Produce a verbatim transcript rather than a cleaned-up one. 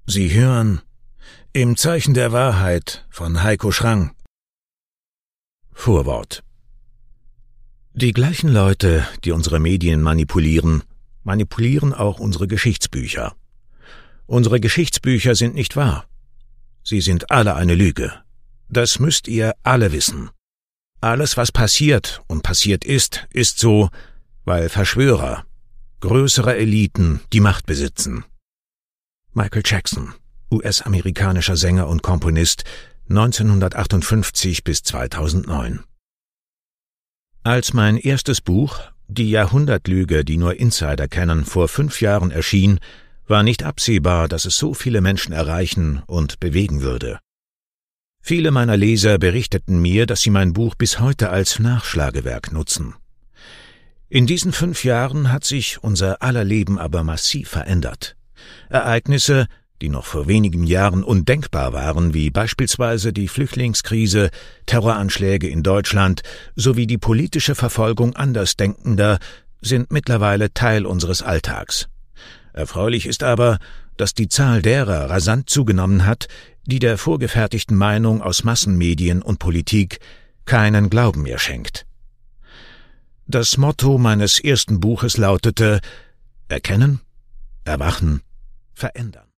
Sie hören Im Zeichen der Wahrheit von Heiko Schrang. Vorwort. Die gleichen Leute, die unsere Medien manipulieren, manipulieren auch unsere Geschichtsbücher. Unsere Geschichtsbücher sind nicht wahr. Sie sind alle eine Lüge. Das müsst ihr alle wissen. Alles, was passiert und passiert ist, ist so, weil Verschwörer, größere Eliten die Macht besitzen. Michael Jackson, U S-amerikanischer Sänger und Komponist, neunzehnhundertachtundfünfzig bis zweitausendneun. Als mein erstes Buch, Die Jahrhundertlüge, die nur Insider kennen, vor fünf Jahren erschien, war nicht absehbar, dass es so viele Menschen erreichen und bewegen würde. Viele meiner Leser berichteten mir, dass sie mein Buch bis heute als Nachschlagewerk nutzen. In diesen fünf Jahren hat sich unser aller Leben aber massiv verändert. Ereignisse, die noch vor wenigen Jahren undenkbar waren, wie beispielsweise die Flüchtlingskrise, Terroranschläge in Deutschland sowie die politische Verfolgung Andersdenkender, sind mittlerweile Teil unseres Alltags. Erfreulich ist aber, dass die Zahl derer rasant zugenommen hat, die der vorgefertigten Meinung aus Massenmedien und Politik keinen Glauben mehr schenkt. Das Motto meines ersten Buches lautete: Erkennen, erwachen, verändern.